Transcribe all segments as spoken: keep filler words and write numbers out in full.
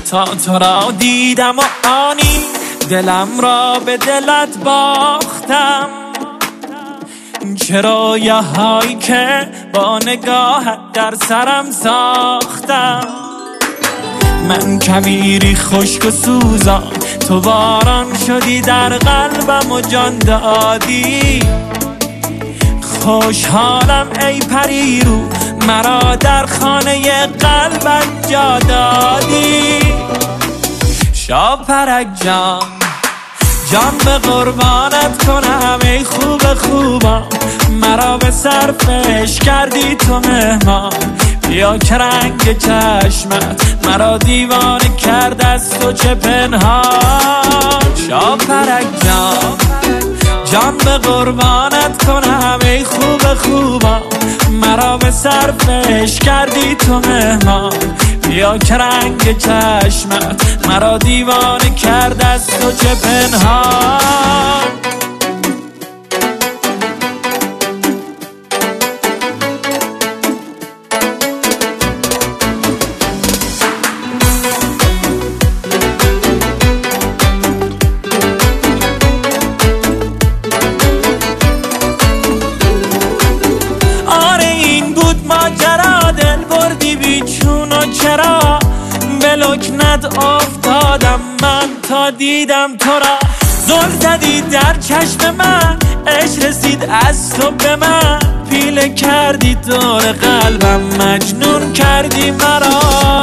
تا تو را دیدم و آنی دلم را به دلت باختم. چه رویه هایی که با نگاهت در سرم ساختم. من کویری خشک و سوزان، تو باران شدی در قلبم و جان دادی. خوشحالم ای پری رو، مرا در خانه قلبت جا دادی. شاپرک جان جان به قربانت کنم ای خوب خوبم، مرا به صرفش کردی تو مهمان. بیا که رنگ چشمت مرا دیوانه کرد از تو چه پنهان. شاپرک جان جان به قربانت کنم ای خوب خوبم، مرا به صرفش کردی تو مهمان. بیا که رنگ چشمت مرا دیوانه کرد از تو چه پنهان. ماجرا دل بردی بیچون و چرا به لکنت افتادم من تا دیدم تو را. زل زدی در چشم من، عشق رسید از تو به من. پیله کردی دور قلبم، مجنون کردی مرا.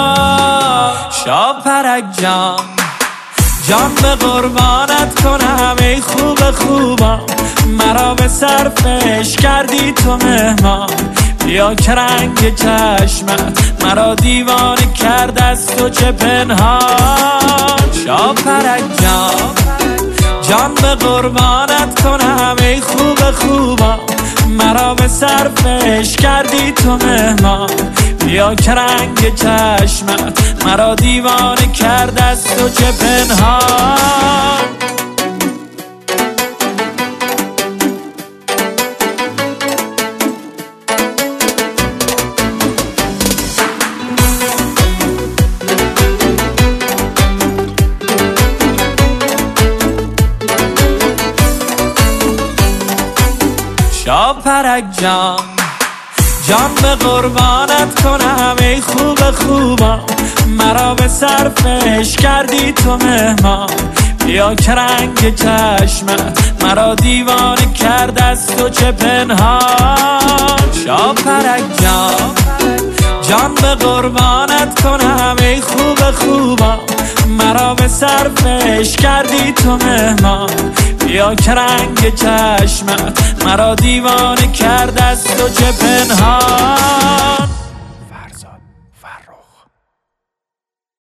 شاپرک جان جان به قربانت کنم ای خوب خوبم، مرا به صرفش کردی تو مهمان. بیا که رنگ چشمت مرا دیوانه کرد از تو چه پنهان. شاپرک جان جان به قربانت کنم ای خوب خوبم، مرا به صرفش کردی تو مهمان. بیا که رنگ چشمت مرا دیوانه کرد از تو چه پنهان. شاپرک جان جان به قربانت کنم ای خوب خوبم، مرا به صرفش کردی تو مهمان. بیا که رنگ چشمت مرا دیوانه کرد از تو چه پنهان. شاپرک جان جان به قربانت کنم ای خوب خوبم، مرا به صرفش کردی تو مهمان. بیا که رنگ چشمت مرا دیوانه کرد از تو چه پنهان.